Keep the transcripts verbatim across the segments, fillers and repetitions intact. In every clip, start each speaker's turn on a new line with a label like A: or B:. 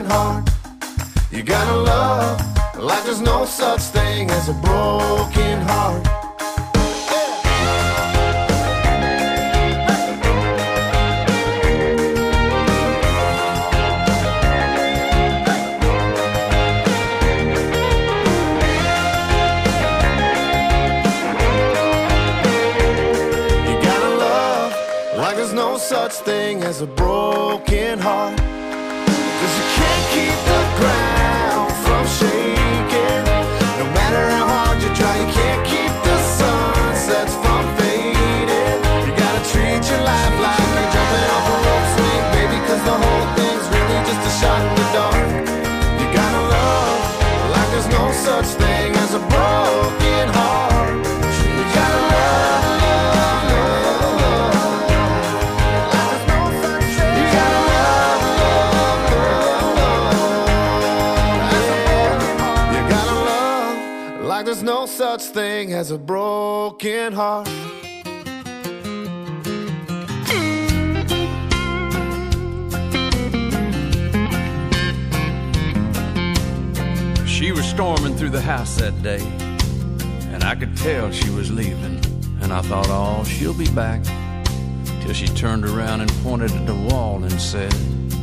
A: broken heart. You gotta love like there's no such thing as a broken heart. You gotta love like there's no such thing as a broken heart. 'Cause you can't keep the ground from shaking. No matter how hard you try, you can't keep the sunsets from fading. You gotta treat your life like you're jumping off a rope swing, baby, 'cause the whole thing's really just a shot in the dark. You gotta love like there's no such thing as a broken heart. You gotta love, love, love, love, like there's no such thing. You gotta love, love, love, love, as a broken heart. You gotta love like there's no such thing as a broken heart.
B: She was storming through the house that day, and I could tell she was leaving. And I thought, oh, she'll be back. Till she turned around and pointed at the wall and said,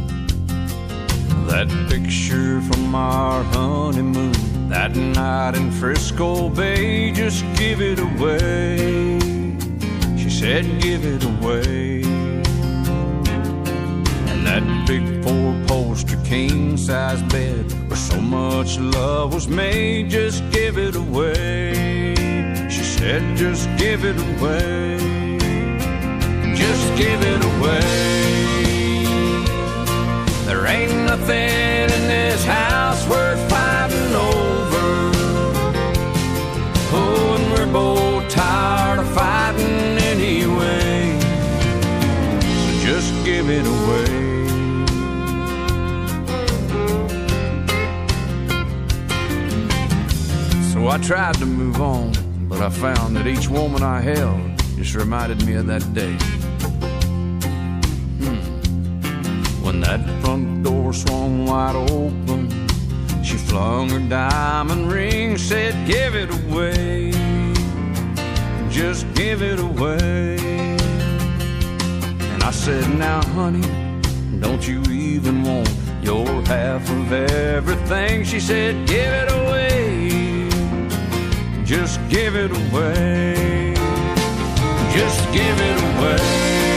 B: that picture from our honeymoon, that night in Frisco Bay, just give it away. She said, give it away. And that big four-poster king-size bed where so much love was made, just give it away. She said, just give it away. Just give it away. There ain't nothing in this house worth fighting over. Oh, and we're both tired of fighting anyway. So just give it away. So I tried to move on, but I found that each woman I held just reminded me of that day. Hmm. When that front door swung wide open, she flung her diamond ring, said, give it away. Just give it away. And I said, now honey, don't you even want your half of everything? She said, give it away. Just give it away. Just give it away.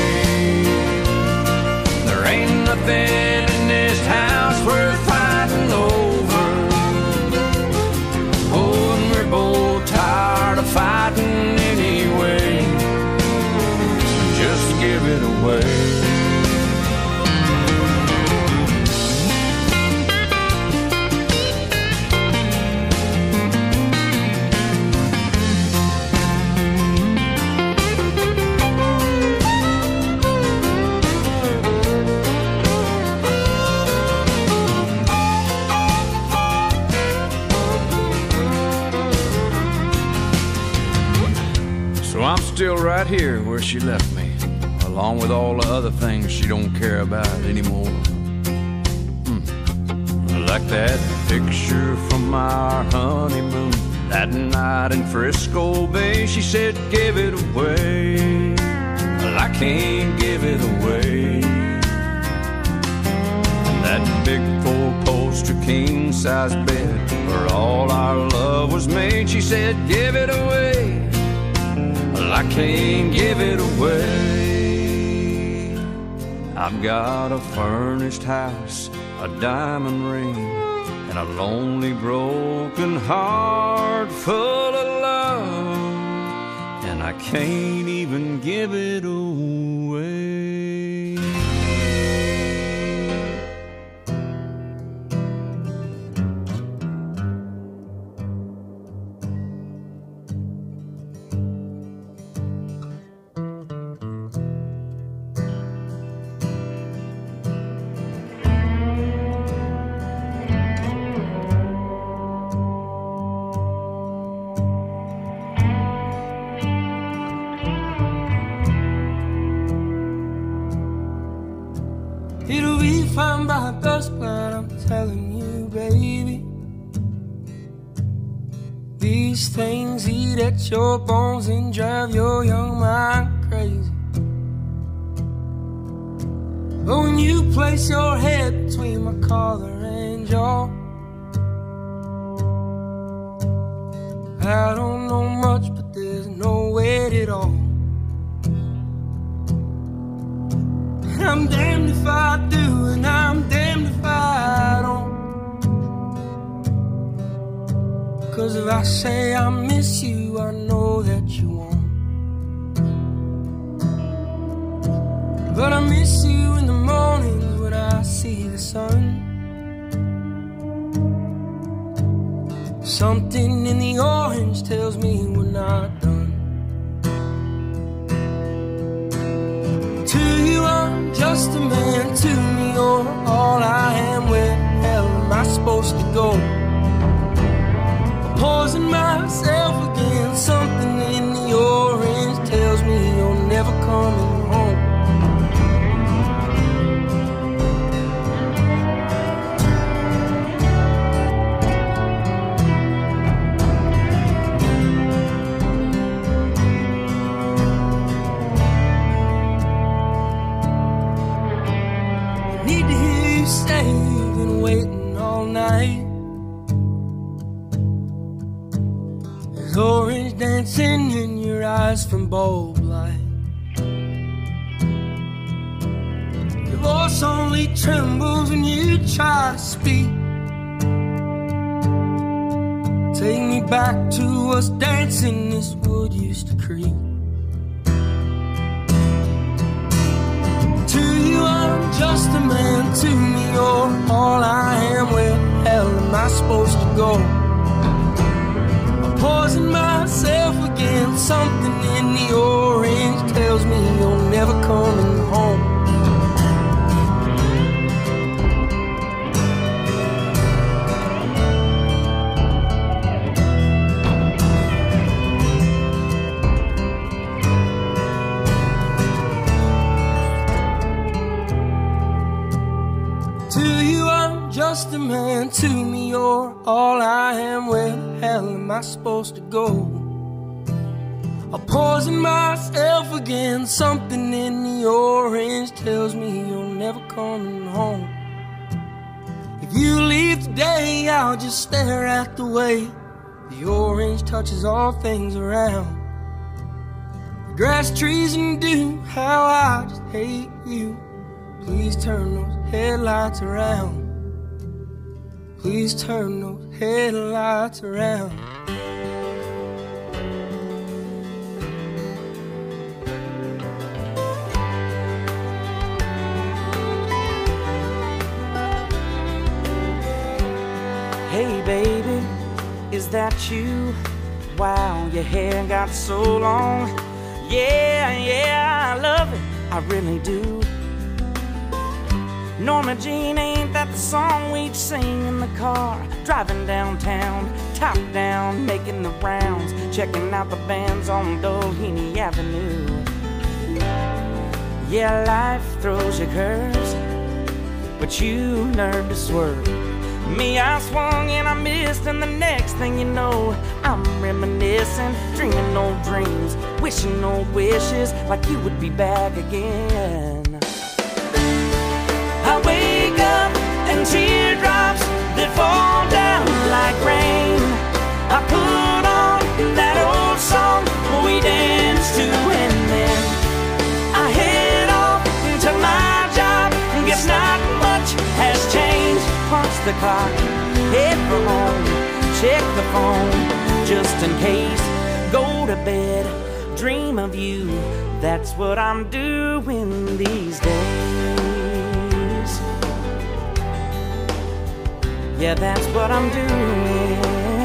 B: There ain't nothing in this house worth fighting over. Oh, and we're both tired of fighting anyway. So just give it away. I'm still right here where she left me, along with all the other things she don't care about anymore. Hmm. Like that picture from our honeymoon, that night in Frisco Bay. She said, give it away. Well, I can't give it away. And that big four-poster king-size bed where all our love was made, she said, give it away. Well, I can't give it away. I've got a furnished house, a diamond ring, and a lonely broken heart full of love, and I can't even give it away.
C: These things eat at your bones and drive your young mind crazy. But when you place your head between my collar and jaw, I don't know much, but there's no weight at all. I'm damned if I do, and I'm damned if I don't. 'Cause if I say I miss you, I know that you won't. But I miss you in the mornings when I see the sun. Something in the orange tells me we're not done. To you I'm just a man, to me you're all I am. Where the hell am I supposed to go? Poison myself again. Something in the orange tells me you're never coming home. I need to hear you say you've been waiting all night. Orange dancing in your eyes from bulb light. Your voice only trembles when you try to speak. Take me back to us dancing this wood used to creep. To you I'm just a man, to me you're all I am. Where the hell am I supposed to go? Poison myself again. Something in the orange tells me you're never coming home. To you I'm just a man, to me you're all I am. Where the hell am I supposed to go? I poison myself again. Something in the orange tells me you're never coming home. If you leave today, I'll just stare at the way the orange touches all things around. The grass, trees, and dew, how I just hate you. Please turn those headlights around. Please turn those headlights around.
D: Hey baby, is that you? Wow, your hair got so long. Yeah, yeah, I love it, I really do. Norma Jean, ain't that the song we'd sing in the car? Driving downtown, top down, making the rounds, checking out the bands on Doheny Avenue. Yeah, life throws you curves, but you learn to swerve. Me, I swung and I missed, and the next thing you know, I'm reminiscing, dreaming old dreams, wishing old wishes, like you would be back again. I wake up and teardrops that fall down like rain. I put on that old song we danced to, and then I head off to my job. Guess not much has changed. Punch the clock, head for home, check the phone just in case. Go to bed, dream of you. That's what I'm doing these days. Yeah, that's what I'm doing.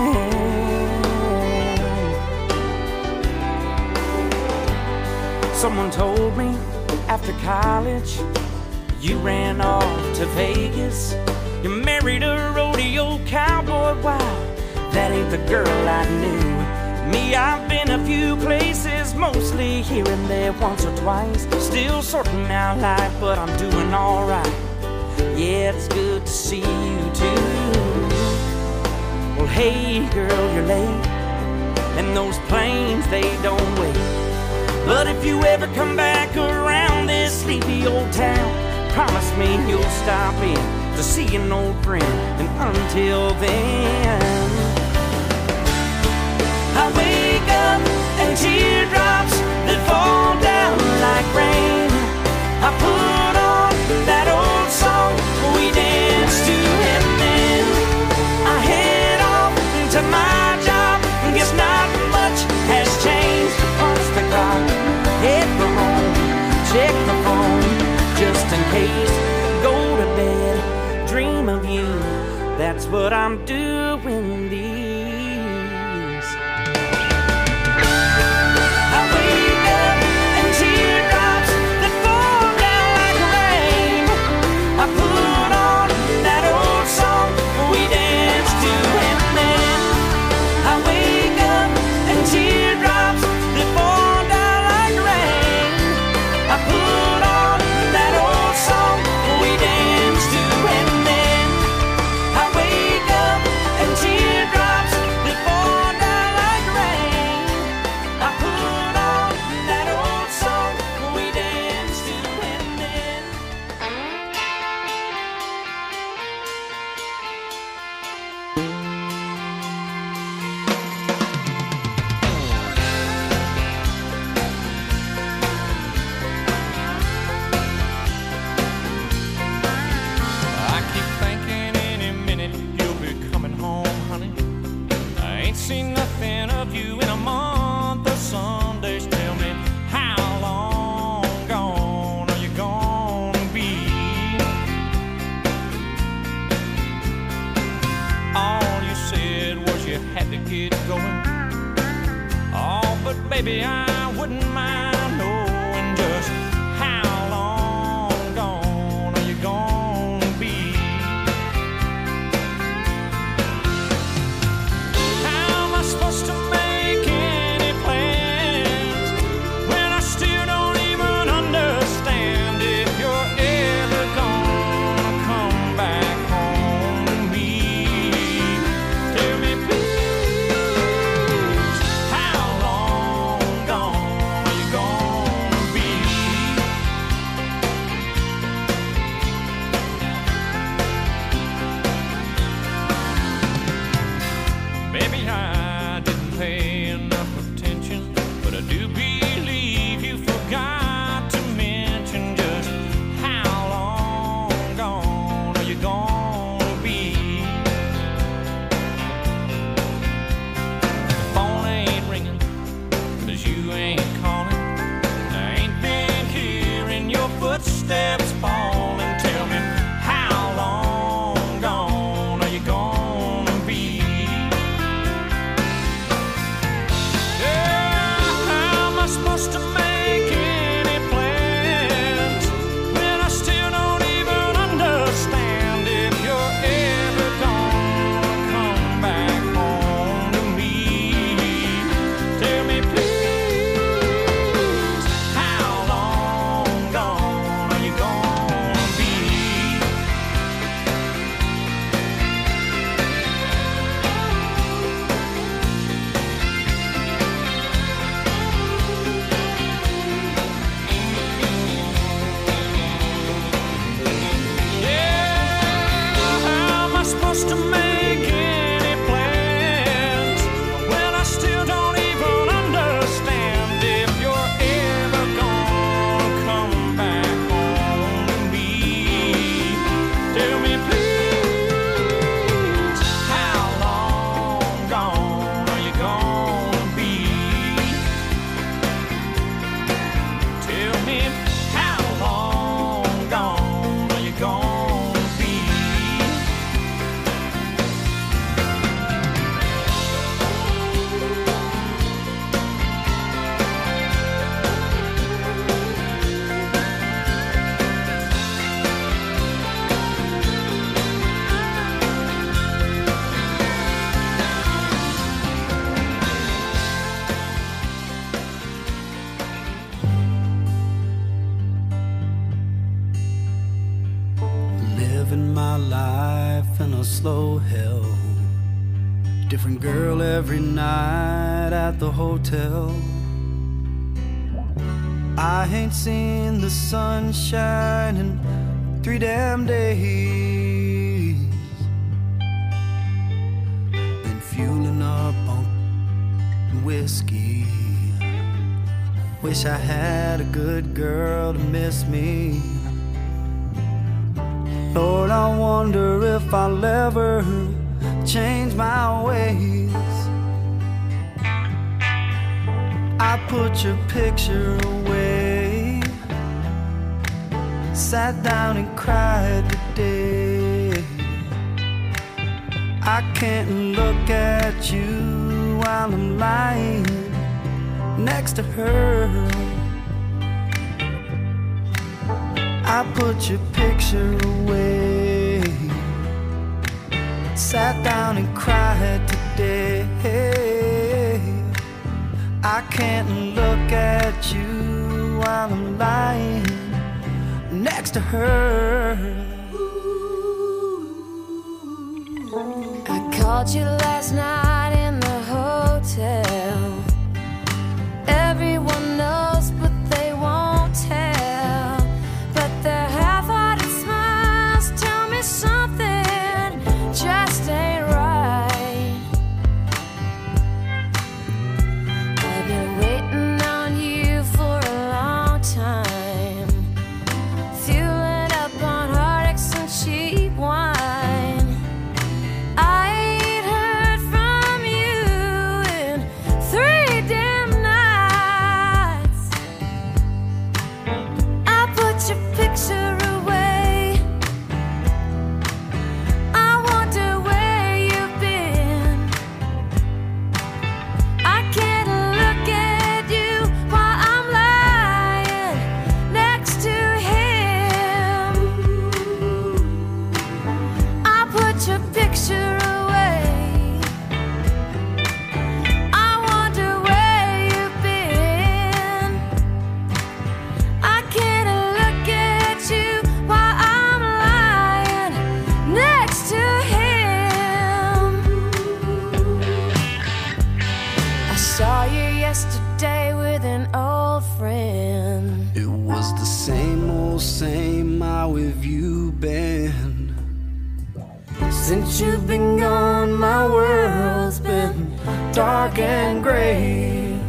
D: Someone told me after college you ran off to Vegas. You married a rodeo cowboy. Wow, that ain't the girl I knew. Me, I've been a few places, mostly here and there, once or twice. Still sorting out life, but I'm doing alright. Yeah, it's good to see you too. Well, hey girl, you're late. and those planes, they don't wait. But if you ever come back around this sleepy old town, promise me you'll stop in to see an old friend. And until then, I wake up and teardrops that fall down like rain. I put on that old song we danced to, and then I head off to my job. Guess not much has changed. Punch the clock, head for home, check the phone just in case. Go to bed, dream of you. That's what I'm doing these. I wake up and teardrops that fall down like rain. I put on that old song we danced to, and then I wake up and teardrops that fall down like rain. I put on that old song we danced to, and then I wake up and teardrops that fall down like rain. I put on that old song we danced to, and then
E: I keep thinking any minute you'll be coming home, honey. I ain't seen nothing of you in a month of Sundays. Tell me, how long gone are you gonna be? All you said was you had to get going. Oh, but baby, I wouldn't mind knowing just how long gone are you gonna be? How am I supposed to make any plans when I still don't even understand if you're ever gonna come back home to me? Tell me, please, how long gone are you gonna be? Maybe I didn't pay enough attention, but I do believe you forgot to mention just how long gone are you gonna be? The phone ain't ringing, 'cause you ain't calling. I ain't been hearing your footsteps falling. Tell me, how long gone are you gonna be? Yeah, how am I supposed to make any plans when I still don't even understand if you're ever gonna come back home to me? Tell me, please, how long gone are you gonna be? Yeah, how am I supposed to make any plans when I still don't even understand if you're ever gonna come back home to me? Tell me, please, how long gone are you gonna be? Tell me, how long gone are you gonna be?
C: Living my life in a slow hell,
F: Different girl every night at the hotel. I ain't seen the sunshine in three damn days. Been fueling up on whiskey. Wish I had a good girl to miss me. Lord, I wonder if I'll ever change my ways. I put your picture away, sat down and cried today. I can't look at you while I'm lying next to her. I put your picture away, sat down and cried today. I can't look at you while I'm lying next to her.
G: I called you last night in the hotel. Everyone knows, but they won't tell. But their half-hearted smiles tell me something just ain't right. I've been waiting on you for a long time, fueling up on heartaches and cheap wine. I ain't heard from you in three damn nights. I put your picture away. I wonder where you've been. I can't look at you while I'm lying next to him. I put your picture away. I wonder where you've been. I can't look at you while I'm lying next to him. I saw you yesterday with an old friend.
F: It was the same old same. How have you been?
G: Since you've been gone, my world's been dark and gray.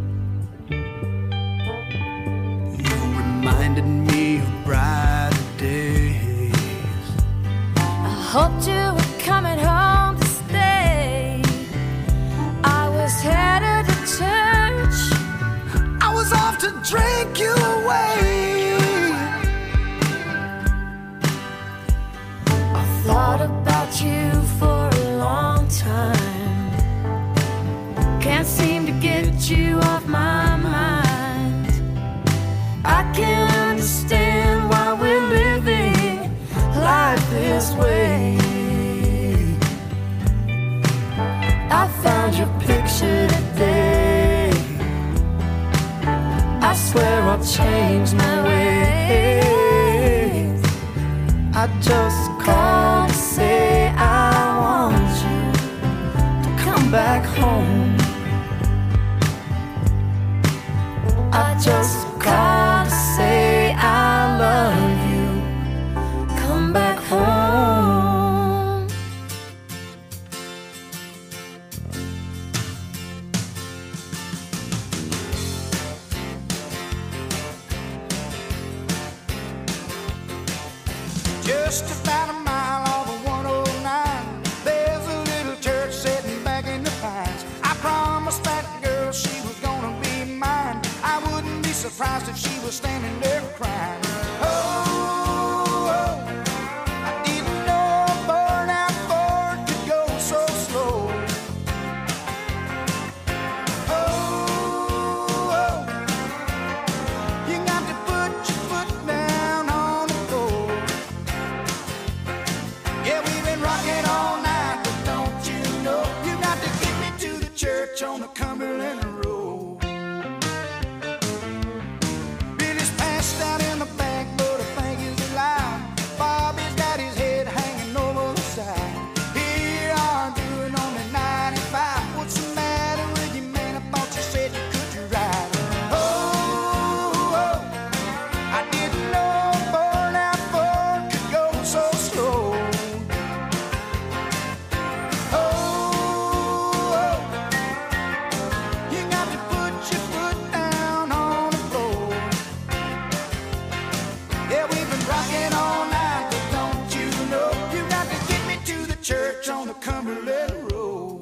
F: You reminded me of brighter days.
G: I hoped you were coming home to stay. I was headed to church.
F: I was off to drink you away.
G: I thought about you for a long time. Can't seem to get you off my mind. I can't understand why we're living life this way. I found your picture today. I swear I'll change my ways.
F: I just
G: Called to say I want you to come back home. I just called to say I love you. Come back home.
E: Just about a
F: Cumberland Road.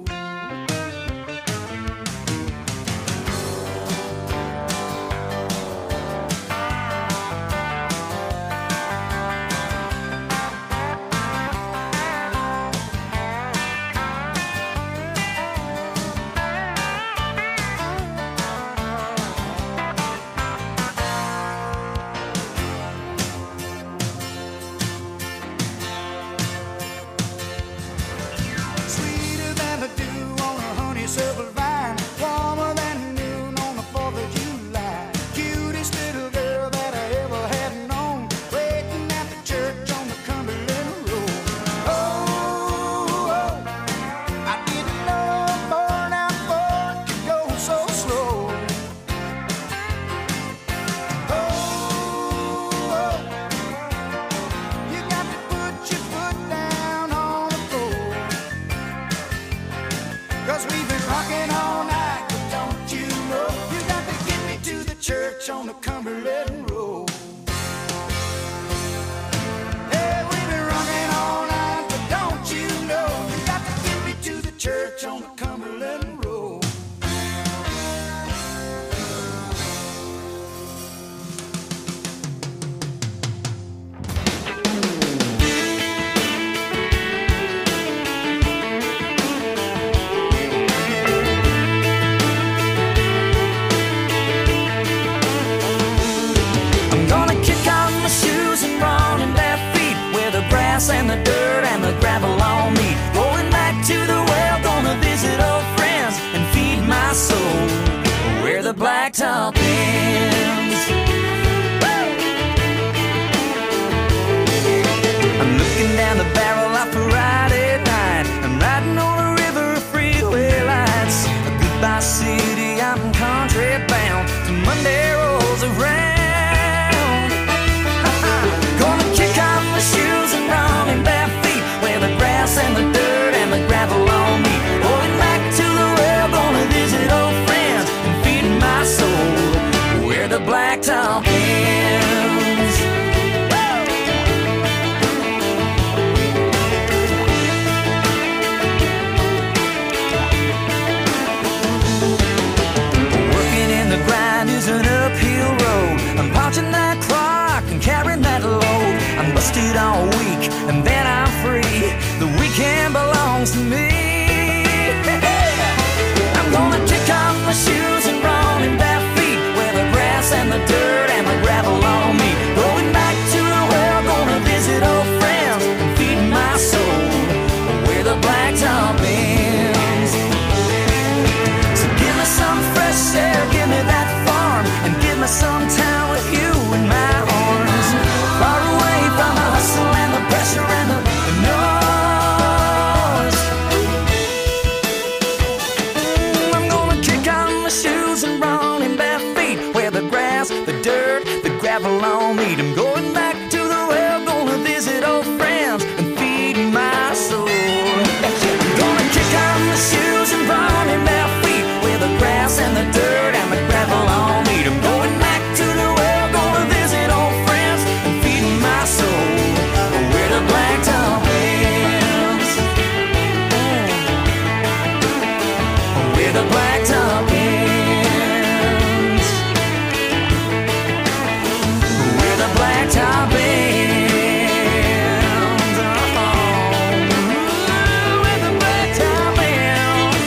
F: On the Cumberland Road. Hey, we've been rocking all night, but don't you know you got to get me to the church on the Cumberland Road.
D: And the dirt and the gravel on me. Going back to the well, gonna visit old friends and feed my soul where the blacktop ends. Woo! I'm looking down the barrel of a Friday night. I'm riding on a river of freeway lights. Goodbye city, I'm country bound till Monday rolls around. Gonna kick off my shoes and run in bare feet where the grass and the dirt and the gravel on me. Going back to the well, gonna visit old friends and feed my soul where the blacktop ends. Working in the grind is an uphill road. I'm punching that clock and carrying that load. I'm busted all week and then I'm free. The weekend belongs to me. I'm gonna kick off my shoes and run in bare feet where the grass and the dirt and the gravel on me. Going back to the well, gonna visit old friends and feed my soul where the blacktop ends. So give me some fresh air, give me that farm, and give me some time with you in my arms. Far away from the hustle and the pressure and the, the noise. Mm, I'm gonna kick on my shoes and run in bare feet where the grass, the dirt, the gravel on me. I'm going back to the well, gonna visit old friends and feed my soul. I'm gonna kick on my shoes and run in bare feet where the grass and the dirt and the gravel on me. I'm going back to the well, gonna visit old friends and feed my soul where the blacktop ends. Where the blacktop ends. Where the blacktop ends. Oh, where the blacktop ends.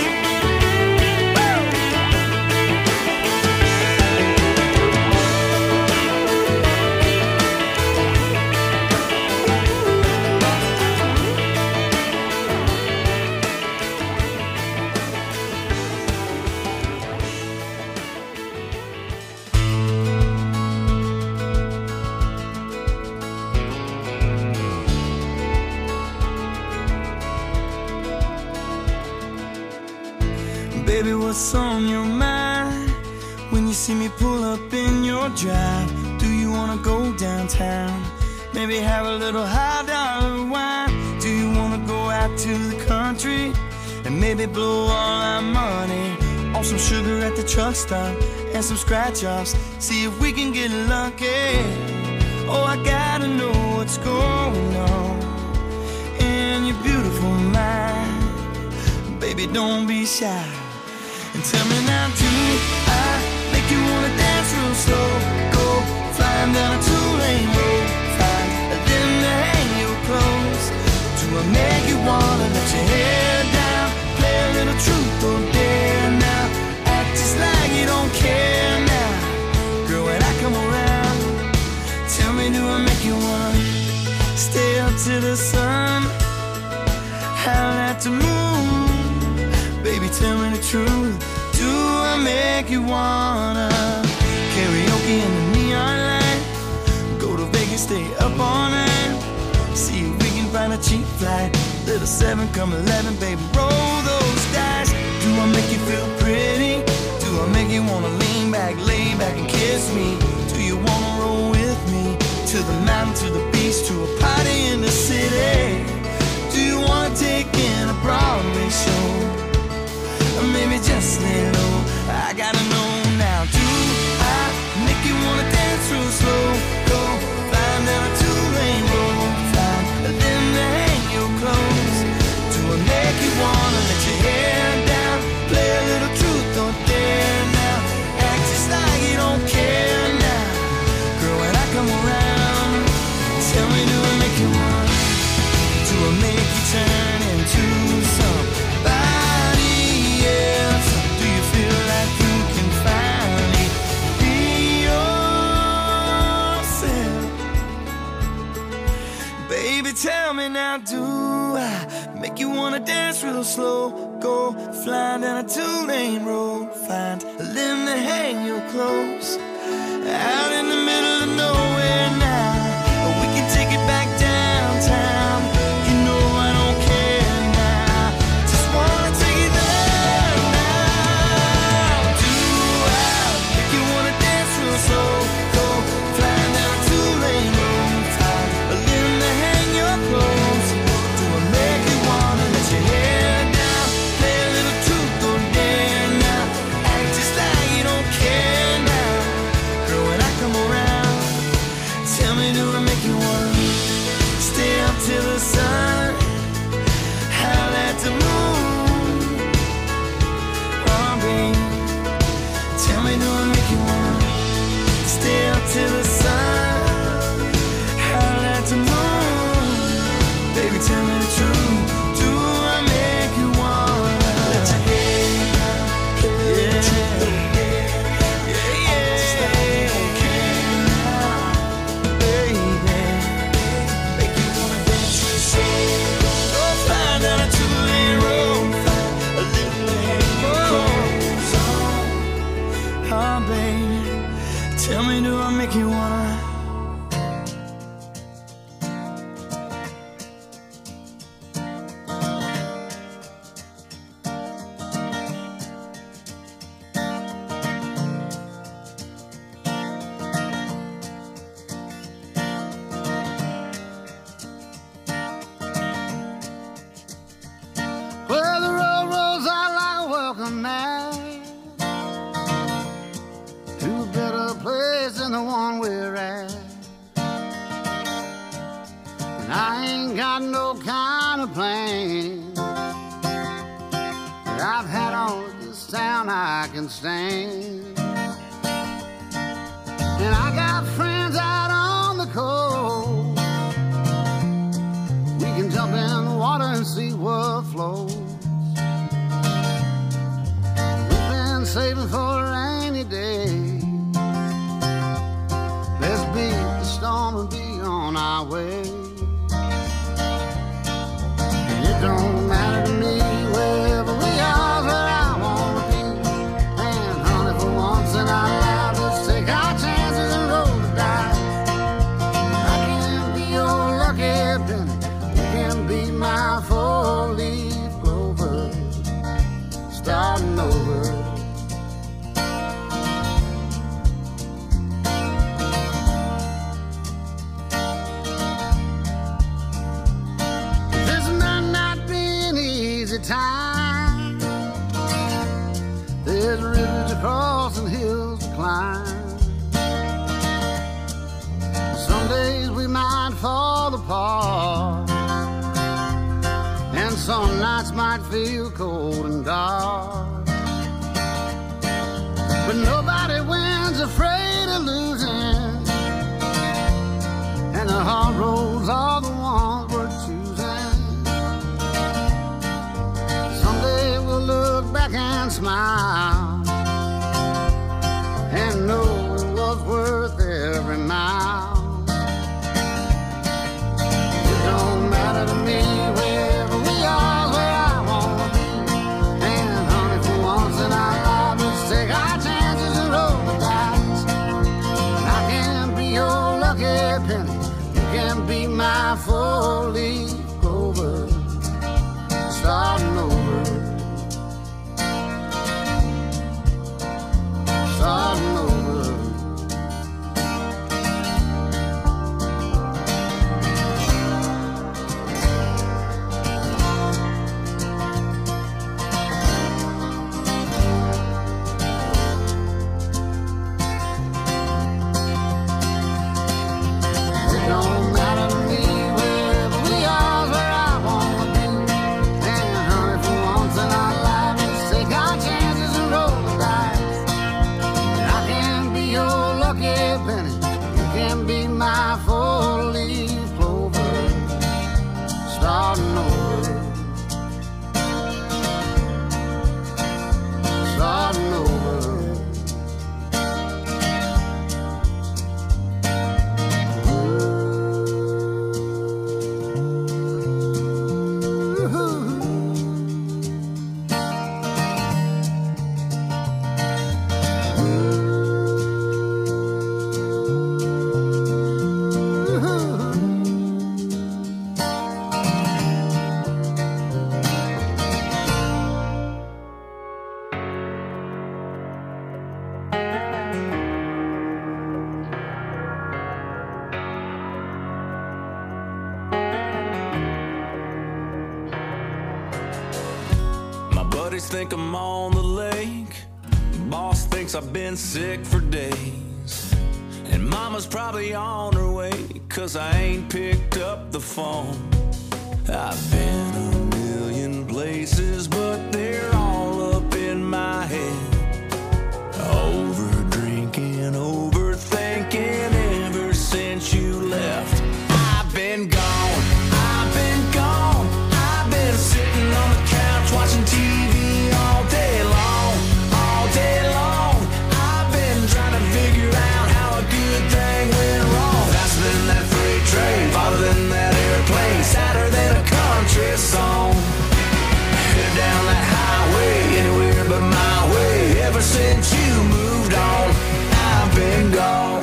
C: Baby, what's on your mind when you see me pull up in your drive? Do you wanna go downtown? Maybe have a little high dollar wine? Do you wanna go out to the country and maybe blow all our money on some sugar at the truck stop and some scratch offs? See if we can get lucky. Oh, I gotta know what's going on in your beautiful mind.
F: baby, don't be shy. And tell me now, do I make you wanna dance real slow? Go flying down a two-lane road, find a limb to hang your clothes. Do I make you wanna let your hair down, play a little truth or dare now, act just like you don't care now? Girl, when I come around, tell me, do I make you wanna stay up to the sun, howl at the moon? Baby, tell me the truth, do I make you wanna karaoke in the neon light, go to Vegas, stay up all night, see if we can find a cheap flight, little seven come eleven, baby, roll those dice. Do I make you feel pretty? Do I make you wanna lean back, lay back and kiss me? Do you wanna roll with me to the mountain, to the beach, to a party in the city? Do you wanna take in a Broadway show? Or maybe just lay low, I gotta know now. Do I make you wanna dance real slow? Go flying down a two-lane road, find a limb to hang your clothes. Do I make you wanna let your hair down, play a little truth or dare now, act just like you don't care now? Girl, when I come around, tell me, do I make you wanna, do I make you turn into somebody else? Do you feel like you can finally be yourself? Baby, tell me now, do I make you wanna dance real slow? Go flying down a two-lane road, find a limb to hang your clothes, out in the middle of nowhere now, or we can take it back downtown. You know I don't care now, just wanna take it there now. Do I make you wanna dance real slow? Go flying down a two-lane road, find a limb to hang your clothes. Do I make you wanna let your hair down, play a little truth or dare now, act just like you don't care now? Girl, when I come around, tell me, do I make you wanna stay up till the sun, howl at the moon? Oh, baby, tell me, do I make you wanna stay up till the sun, howl at the moon? Baby, tell me the truth, do I make you wanna let your hair down, yeah, yeah, yeah, okay now, baby, make you wanna dance real slow? Go flying down a two-lane road, find a little hang your clothes on. Oh, baby, tell me, do I make you wanna?
H: Well, the road rolls out like a welcome mat to a better place than the one we're at. And I ain't got no kind of plan that I've had on this town I can stand. And I got friends out on the coast. We can jump in the water and see what flows. We've been saving for a rainy day. Let's beat the storm and be on our way. And it don't matter to me wherever we are, where I wanna be. And honey, for once in our lives, let's take our chances and roll the dice. I can be your lucky penny, you can be my four-leaf clover, starting over. This might not be an easy time. There's rivers to cross and hills to climb. Some days we might fall apart, and some nights might feel cold and dark, but nobody wins afraid of losing, and the hard roads are the ones we're choosing. Someday we'll look back and smile and know it was worth every mile. It don't matter to me wherever we are, where I wanna be. And honey, for once in our lives, let's take our chances and roll the dice. And I can be your lucky penny, you can be my four-leaf clover, starting over, starting over.
I: Think I'm on the lake. Boss thinks I've been sick for days, and mama's probably on her way, cause I ain't picked up the phone. I've been a million places, but they're all up in my head. Over drinking, overthinking ever since you left. I've been gone, I've been gone. I've been sitting on the couch watching T V all day long, all day long. I've been trying to figure out how a good thing went wrong. Faster than that freight train, farther than that airplane, sadder than a country song. Headed down that highway, anywhere but my way. Ever since you moved on, I've been gone.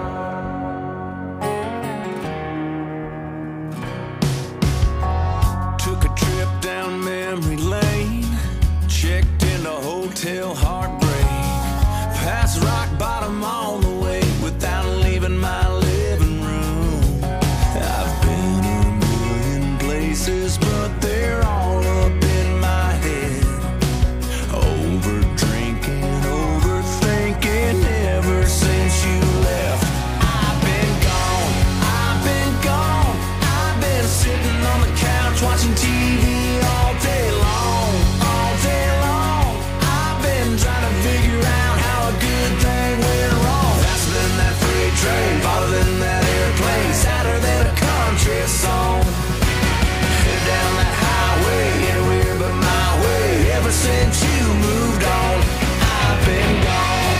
I: Took a trip down memory lane, checked into hotel heartbreak, past rock bottom on the way without leaving my living room. I've been a million places, but they're all up in my head. Over drinking, overthinking ever since you left. I've been gone, I've been gone. I've been sitting on the couch watching T V all day long, all day long. I've been trying to figure out how a good thing went wrong. Faster than that freight train, farther than that airplane, sadder than a country song. Headed down that highway, anywhere but my way. Ever since you moved on, I've been gone.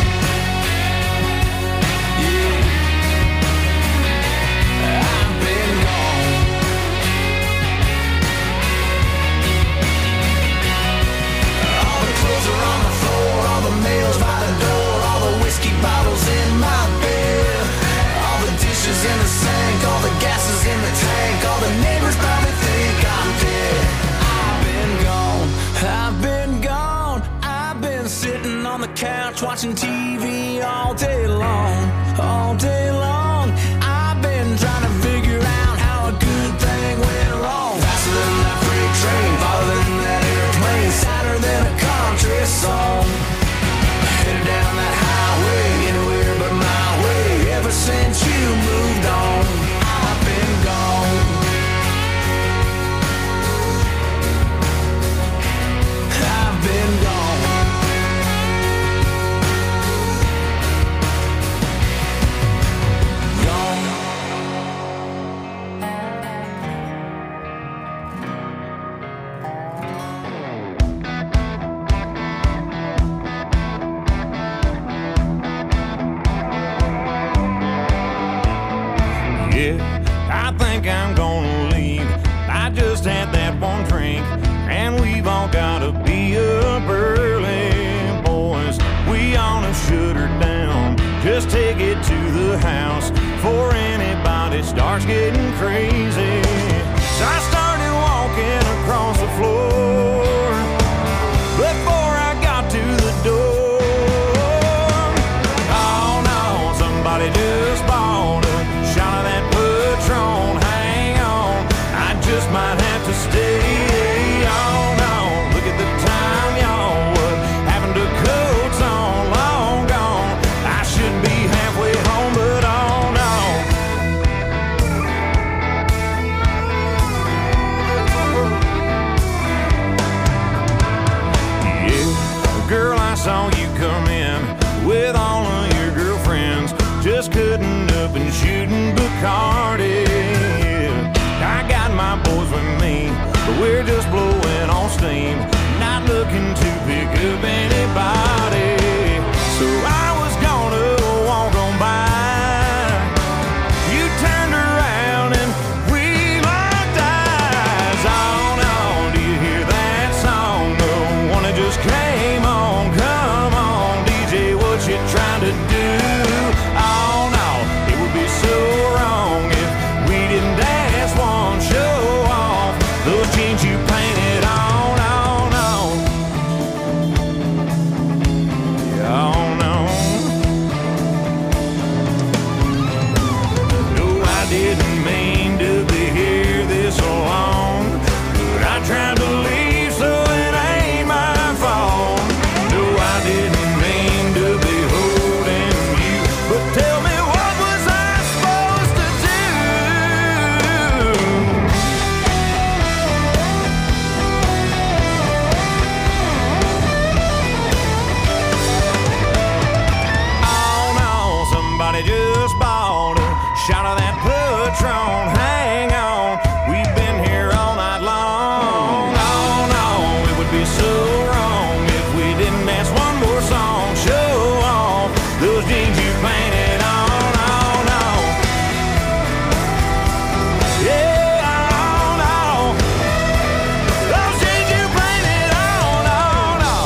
I: Yeah, I've been gone. All the clothes are on the floor, all the mail's by the door, all the whiskey bottles in my bed, all the dishes in the sink, all the gases in the tank, all the neighbors probably think I'm dead. I've been gone, I've been gone. I've been sitting on the couch watching T V all day long, all day long. I've been trying to figure out how a good thing went wrong. Faster than that freight train, farther than that airplane, sadder than a country song. Headed down that highway, anywhere but my way. Ever since you moved on, I've been gone. and we've all gotta be up early, boys. We ought to shut her down, just take it to the house before anybody starts getting crazy. So I started walking across the floor before I got to the door. Oh no, somebody just bought a shot of that Patron. Hang on, I just might have to stay. Oh no, look at the time, y'all. What happened to coats on? Long gone. I should be halfway home, but oh no. Yeah, girl, I saw you come in with all of your girlfriends, just cutting up and shooting Bacardi. I got my boys with me, but we're just blowing on steam, not looking to pick up anybody. So I was gonna walk on by, you turned around and we locked eyes. Oh no, do you hear that song? The one that just came on. Come on, D J, what you trying to do? Oh no, it would be so wrong if we didn't dance one, show off those jeans you painted on. Oh no, yeah, oh no. No, I didn't mean to be here this long, but I tried to leave, so it ain't my fault. No, I didn't mean to be holding you, but tell me, what was I supposed to do? Oh no, somebody just bought a shot of that Patron. Hang on, we've been here all night long. Oh no, it would be so wrong if we didn't dance one more song, show off those jeans you painted on. Oh no, yeah, oh no, those jeans you painted on. Oh no.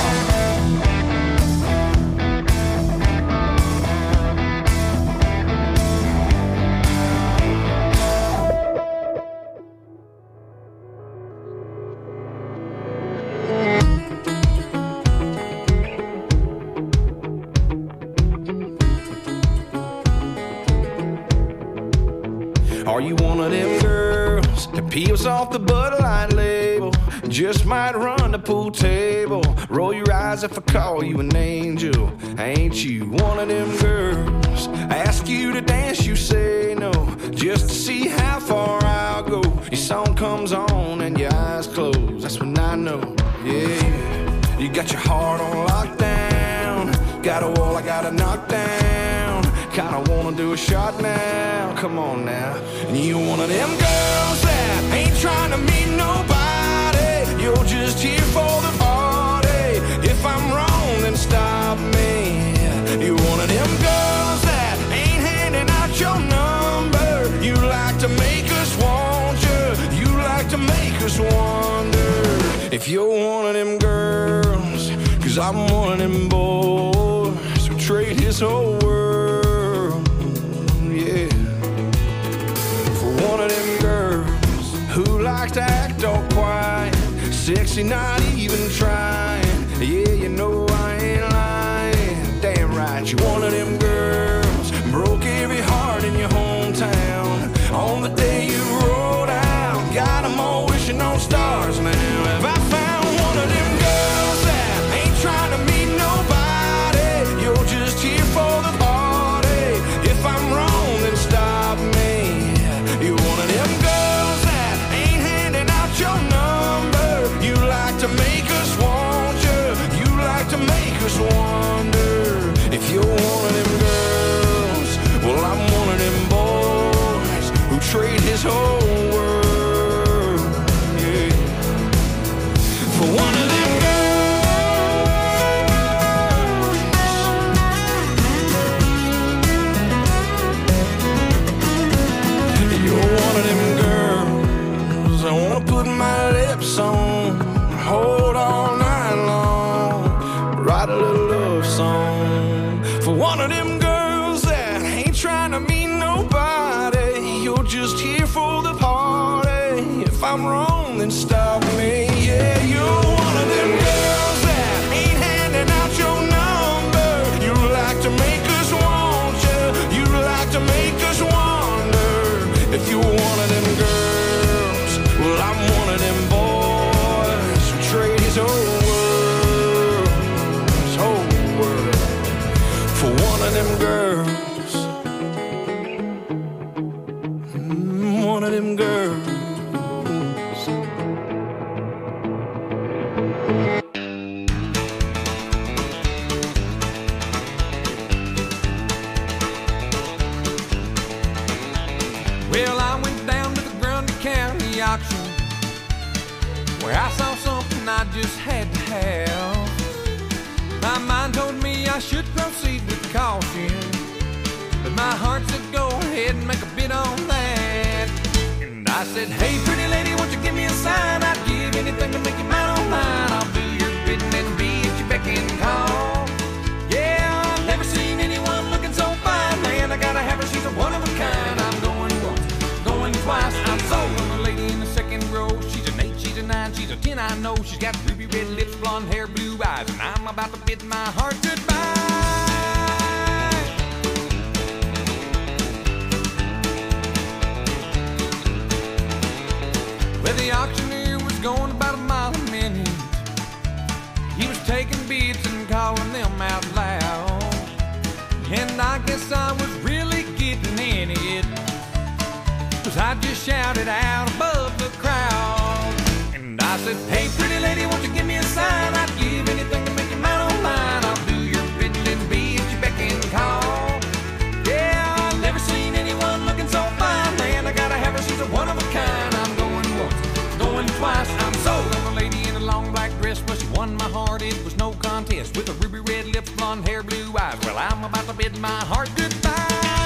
I: Are you one of them girls that peels off the Bud Light label? Just might run the pool table. Roll your eyes if I call you an angel. Ain't you one of them girls? Ask you to dance, you say no, just to see how far I'll go. Your song comes on and your eyes close. That's when I know, yeah. You got your heart on lockdown. Got a wall I gotta knock down. Kinda wanna do a shot now. Come on now. And you one of them girls that ain't trying to meet nobody. You're just here for the party. If I'm wrong, then stop me. You're one of them girls that ain't handing out your number. You like to make us want you. You like to make us wonder if you're one of them girls. Cause I'm one of them boys who trade his whole world, yeah, for one of them girls who like to act all quiet, sexy, not even trying. Yeah, you know I ain't lying. Damn right, you one of them girls broke every heart in your hometown on the day you rolled out. Got 'em all wishing on stars now. Have I found one of them girls that ain't trying to meet nobody? You're just here for the party. If I'm wrong, then stop me. You're one of them girls that ain't handing out your number. You like to make us want you. You like to make us wonder if you're one of them girls. Well, I'm one of them boys who trade his whole world, yeah, for one of them girls. You're one of them girls I wanna put my lips on,
C: I'm wrong, then stop me. Yeah, you're one of them girls that ain't handing out your number. You like to make us want you. You like to make us wonder if you're one of them girls. Well, I'm one of them boys who trade his whole world, his whole world, for one of them girls. Mm, one of them girls.
B: Well, I went down to the Grundy County auction where I saw something I just had to have. My mind told me I should proceed with caution, but my heart said go ahead and make a bid on that. And I said, hey, pretty lady, won't you give me a sign? I'd give anything to make you mine on mine. I'll do your bidding and be at your beck and call. Yeah, I've never seen anyone looking so fine, man. I gotta have her, she's a one of a kind. I'm going once, going twice. I'm sold on the lady in the second row. She's an eight, she's a nine, she's a ten, I know. She's got ruby red lips, blonde hair, blue eyes, and I'm about to bid my heart goodbye. Well, the auctioneer was going about a mile a minute. He was taking bids and calling them out loud, and I guess I was really getting in it, 'cause I just shouted out above the crowd. And I said, hey, pretty lady, won't you give me a sign? I'd give anything to make you mine on mine. I'll do your bidding and be at your beck and call. Yeah, I've never seen anyone looking so fine, man. I gotta have her, she's a one of a kind. I'm going once, going twice. I'm sold on a lady in a long black dress. Well, she won my heart, it was no contest. With a ruby red lips, blonde hair, blue eyes. Well, I'm about to bid my heart goodbye.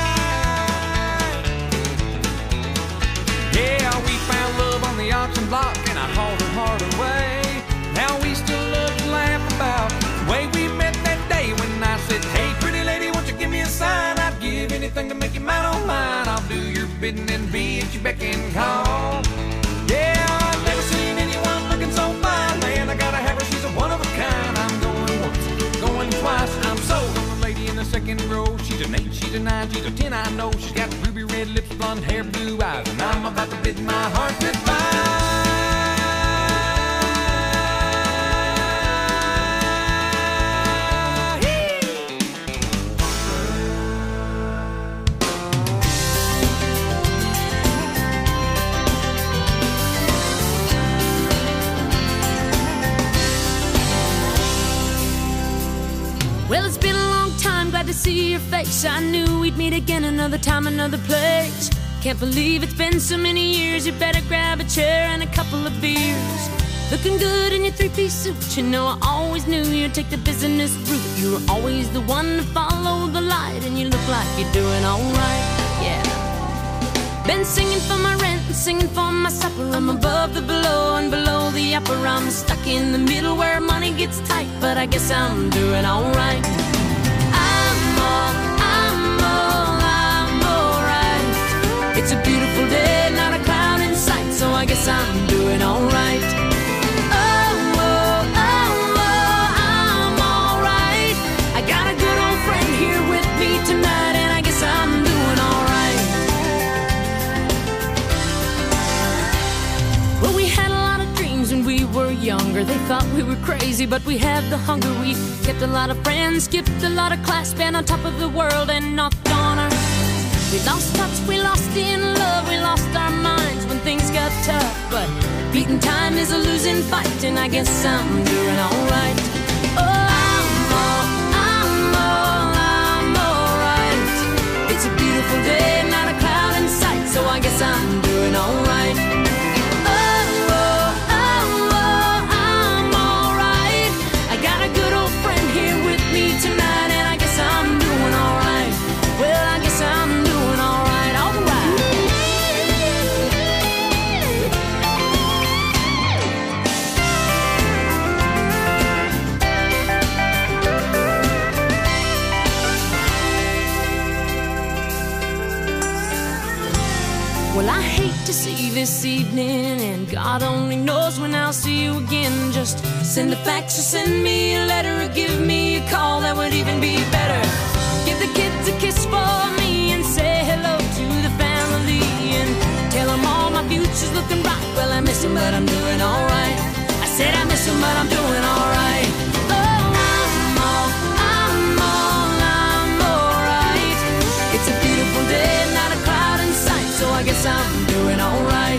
B: Yeah, we found love on the auction block, and I hauled her heart away. Now we still love to laugh about the way we met that day when I said, hey, pretty lady, won't you give me a sign? I'd give anything to make you mine on mine. I'll do your bidding and be at your beck and call. Yeah, I've never seen anyone looking so fine, man. I gotta have her, she's a one of a kind. I'm going once, going twice. I'm sold on the lady in the second row. She's an eight, she's a nine, she's a ten, I know. She's got ruby red lips, blonde hair, blue eyes, and I'm about to bid my heart goodbye.
G: Well, it's been a long time, glad to see your face. I knew we'd meet again another time, another place. Can't believe it's been so many years. You better grab a chair and a couple of beers. Looking good in your three-piece suit. You know I always knew you'd take the business route. You were always the one to follow the light, and you look like you're doing alright, yeah. Been singing for my rent and singing for my supper. I'm above the below and below the upper. I'm stuck in the middle where money gets tight, but I guess I'm doing alright. I'm all, I'm all, I'm alright. It's a beautiful day, not a cloud in sight, so I guess I'm doing alright. Oh, oh, oh, oh, I'm alright. I got a good old friend here with me tonight, and I guess I'm doing alright. Well, we had a lot of dreams when we were younger. They thought we were crazy, but we had the hunger. We kept a lot of friends, skipped a lot of class, been on top of the world and knocked on our. We lost touch, we lost in love, we lost our minds when things got tough. But beating time is a losing fight, and I guess I'm doing alright. Oh, I'm all, I'm all, I'm alright. It's a beautiful day, not a cloud in sight, so I guess I'm doing alright. Tonight, and I guess I'm doing alright. Well, I guess I'm doing alright, alright. God only knows when I'll see you again. Just send a fax or send me a letter or give me a call, that would even be better. Give the kids a kiss for me and say hello to the family, and tell them all my future's looking bright. Well, I miss them, but I'm doing alright. I said I miss them, but I'm doing alright. Oh, I'm all, I'm all, I'm alright. It's a beautiful day, not a cloud in sight, so I guess I'm doing alright.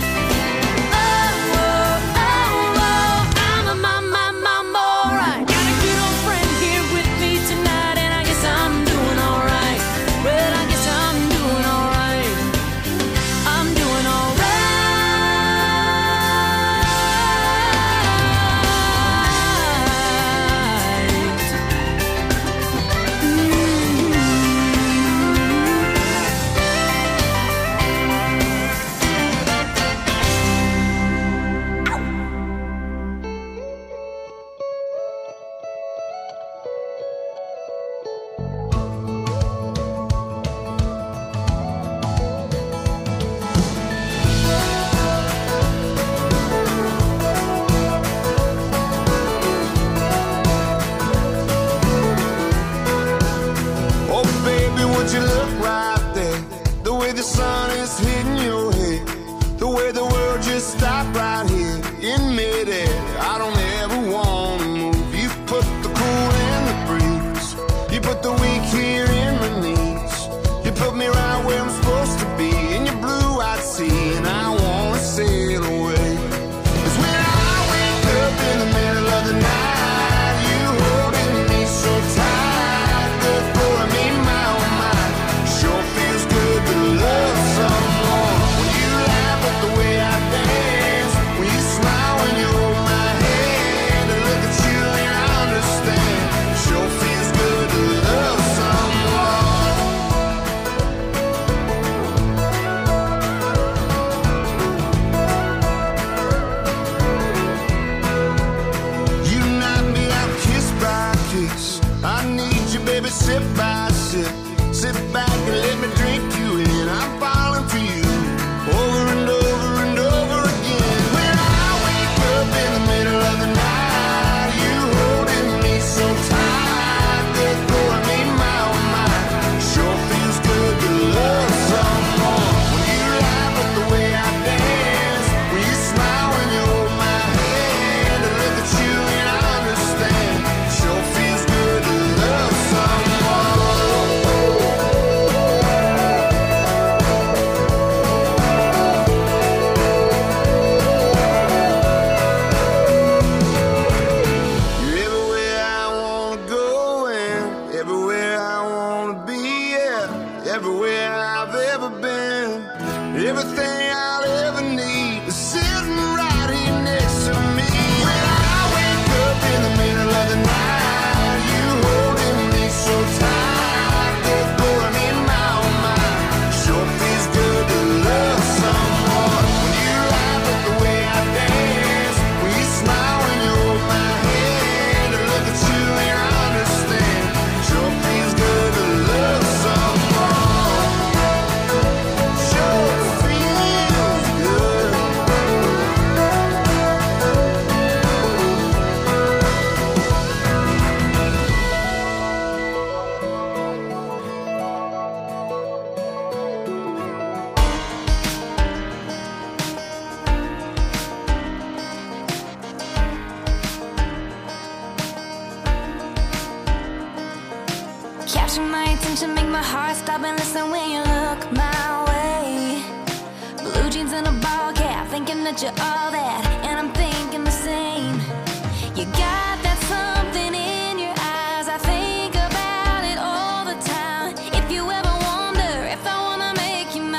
J: Capture my attention, make my heart stop and listen when you look my way. Blue jeans and a ball cap, thinking that you're all that, and I'm thinking the same. You got that something in your eyes, I think about it all the time. If you ever wonder if I wanna make you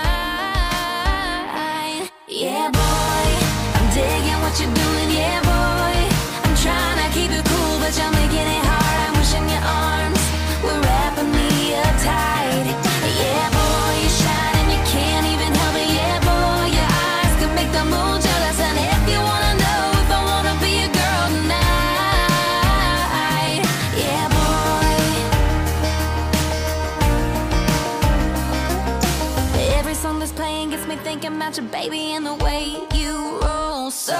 J: mine, yeah boy, I'm digging what you're doing, yeah boy. I'm trying to keep it cool, but you're making it hard. I'm wishing your arms were wrapping me up tight. Yeah boy, you shine and you can't even help it. Yeah boy, your eyes can make the moon jealous. And if you wanna know if I wanna be a girl tonight, yeah boy. Every song that's playing gets me thinking about your baby and the way you roll. So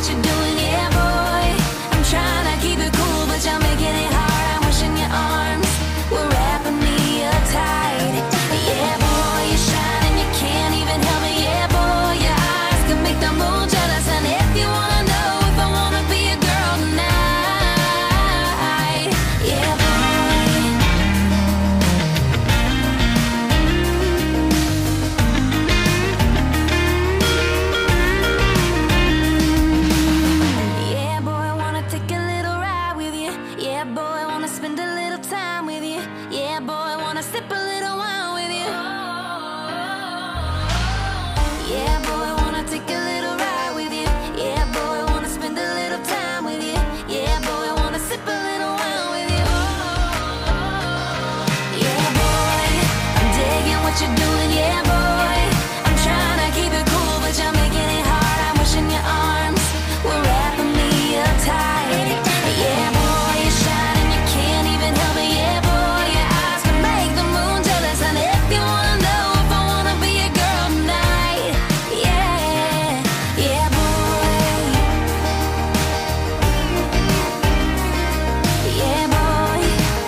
J: what you're doing, yeah, boy. I'm trying to keep it cool, but you're making it hard. I'm wishing your arms were wrapping me up tight. Yeah, boy, you're shining, you can't even help it. Yeah, boy, your eyes can make the moon jealous. And if you wanna know if I wanna be a girl tonight, yeah, boy. Yeah, boy, I wanna take a little ride with you. Yeah, boy, I wanna spend a little time with you. Yeah, boy, I wanna sip a little wine with you. Yeah, boy, I wanna take a little ride with you. Yeah, boy, I wanna spend a little time with you. Yeah, boy, I wanna sip a little wine with you. Yeah, boy, I'm digging what you're doing. Yeah, boy, I'm trying to keep it cool, but you're making it hard. I'm wishing your arms were wrapping me up tight. Yeah, boy, you're shining, you can't even help it. Yeah, boy, your eyes can make the moon jealous. And if you wanna know if I wanna be a girl tonight, yeah, yeah, boy, yeah, boy,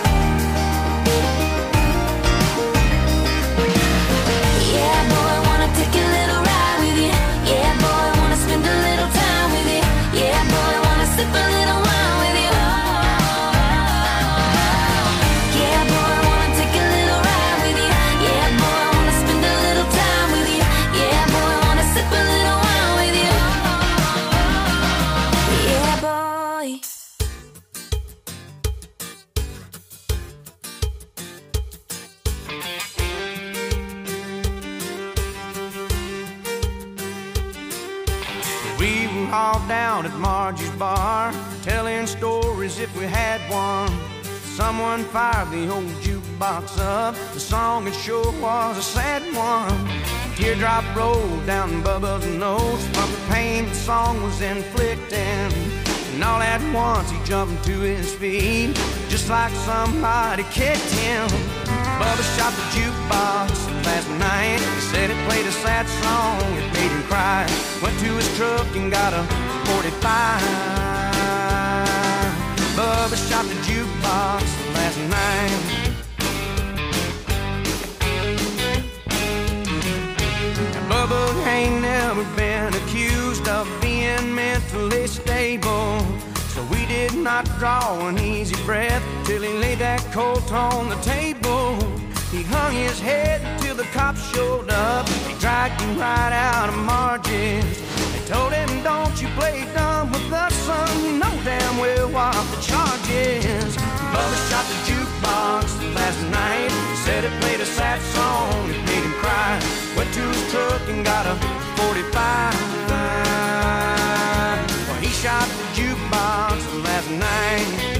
J: yeah, boy, I wanna take a little ride with you. Yeah, boy, I wanna spend a little time with you. Yeah, boy, I wanna sip a little wine with you. Yeah, boy, I wanna take a little ride with you. Yeah, boy, I wanna spend a little time with you. Yeah, boy, I wanna sip a little wine with you. Yeah, boy.
K: We were all down at Margie's bar, telling stories if we had one. Someone fired the old jukebox up. The song it sure was a sad one. A teardrop rolled down Bubba's nose from the pain the song was inflicting. And all at once he jumped to his feet, just like somebody kicked him. Bubba shot the jukebox last night. He said it played a sad song, it made him cry. Went to his truck and got a forty-five. Bubba shot the jukebox last night. Now Bubba ain't never been accused of being mentally stable, so we did not draw an easy breath till he laid that colt on the table. He hung his head till the cops showed up. They dragged him right out of Margie's. They told him, don't you play dumb with us, son. You know damn well what the charge is. Bubba shot the jukebox last night. He said it played a sad song, it made him cry. Went to his truck and got a forty-five. Well, he shot the jukebox last night.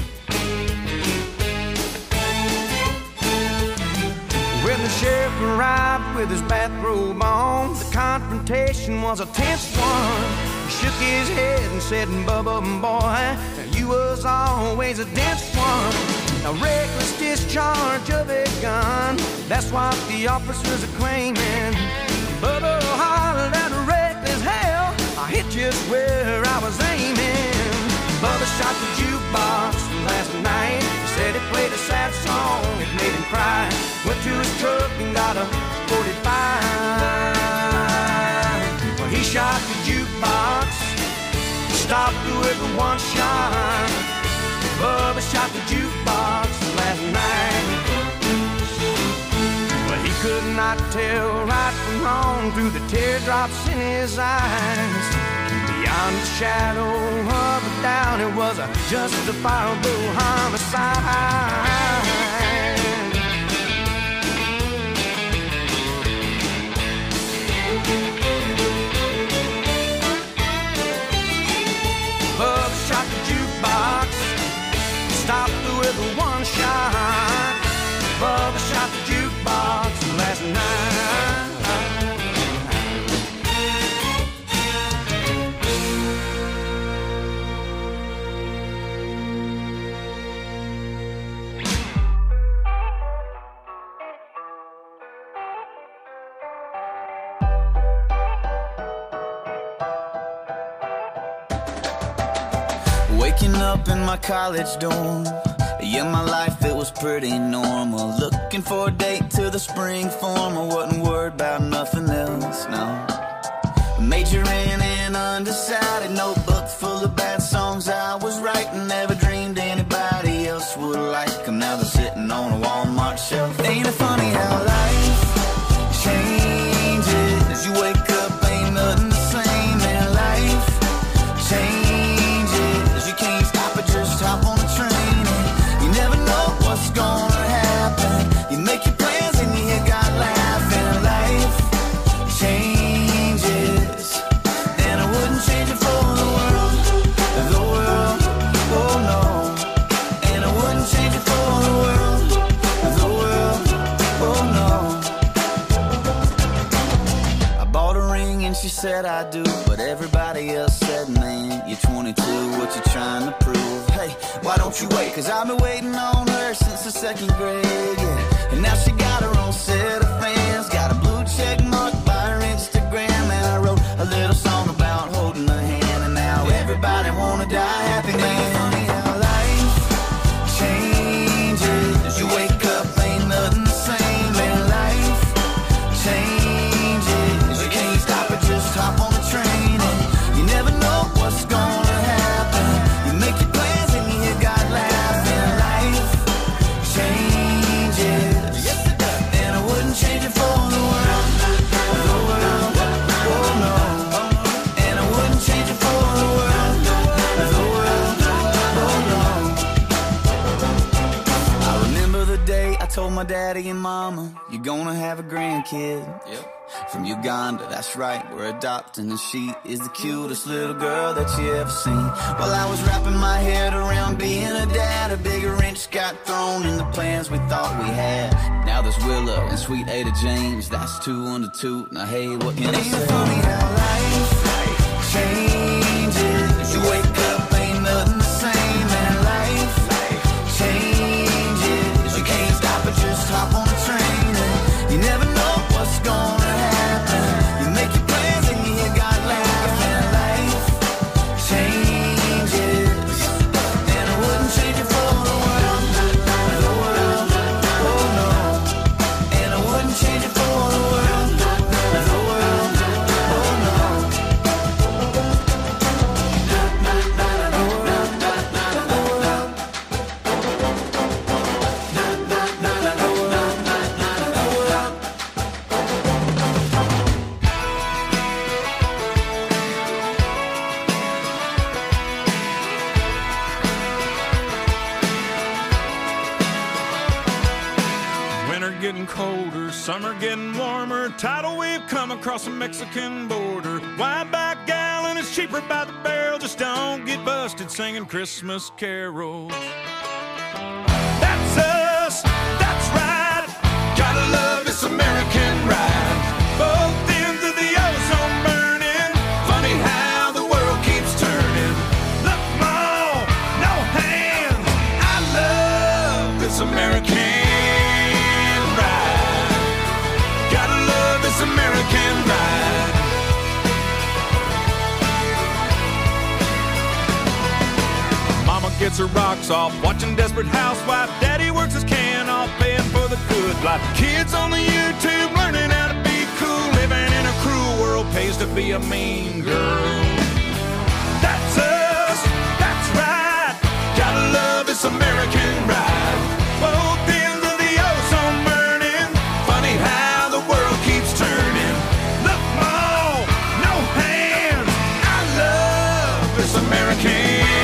K: When the sheriff arrived with his bathrobe on, the confrontation was a tense one. He shook his head and said, Bubba, boy, you was always a dense one. A reckless discharge of a gun, that's what the officers are claiming. Bubba hollered at a reckless hell, I hit just where I was aiming. Bubba shot the jukebox last night. He said it played a sad song, it made him cry. Went to his truck and got a forty-five. Well, he shot the jukebox, stopped with a one shot. Bubba shot the jukebox last night. Well, he could not tell right from wrong through the teardrops in his eyes. Beyond the shadow of a doubt, it was a justifiable homicide. Bubba shot the jukebox, stopped with a one shot. Bubba shot the jukebox last night.
L: Waking up in my college dorm. Yeah, my life, it was pretty normal. Looking for a date to the spring form. I wasn't worried about nothing else, no. Majoring in undecided, notebook full of bad songs I was writing. Never dreamed anybody else would like them. Now they're sitting on a Walmart shelf. Ain't it funny how life changes? You wake up, ain't nothing the same. And life changes. You can't stop it, just hop on the train. And you never know what's gonna happen. You make your plans and you hear God laughing. Life changes, and I wouldn't change it for the world, the world, oh no. And I wouldn't change it for the world, the world, oh no. I bought a ring and she said I do, but everybody else said, man, you're twenty-two, what you trying to prove? Hey, why don't you wait? Cause I've been waiting on her since the second grade, yeah. And now she got her own set of fans, got a blue check mark by her Instagram. And I wrote a little song about holding her hand, and now everybody wanna die happy, man. Funny how life changes. You wake up, ain't nothing the same. And life changes. You can't stop it, just hop on the train. And you never know what's gonna happen. You make your plans and you hear God laughing. Life changes, and I wouldn't change it for the world, the world, oh no. And I wouldn't change it for the world, the world, oh no. I remember the day I told my daddy and mama, you're gonna have a grandkid. Yep. From Uganda, that's right, we're adopting, and she is the cutest little girl that you ever seen. While I was wrapping my head around being a dad, a bigger wrench got thrown in the plans we thought we had. Now there's Willow and sweet Ada James, that's two under two. Now hey, what can I say? Ain't it funny how life changes? You wake up, ain't nothing the same. And life changes. You can't stop it, just hop on the train. And you never know what's gonna happen. You make your plans and you hear God laughing. Life changes, and I wouldn't change it for the world, the world, oh no. And I wouldn't change it for the world, the world, oh no.
E: Winter getting colder, summer getting warmer. Tidal wave come across the Mexican border. Wide back gallon is cheaper by the barrel. Just don't get busted singing Christmas carols. That's us, that's right. Gotta love this American ride. Both ends of the ozone burning. Funny how the world keeps turning. Look, Mom, no hands. I love this American ride. Gotta love this American ride. Mama gets her rocks off watching Desperate Housewife. Daddy works his can off paying for the good life. Kids on the YouTube learning how to be cool. Living in a cruel world pays to be a mean girl. That's us, that's right. Gotta love this American ride. Both ends of the ozone burning. Funny how the world keeps turning. Look, Mom, no hands. I love this American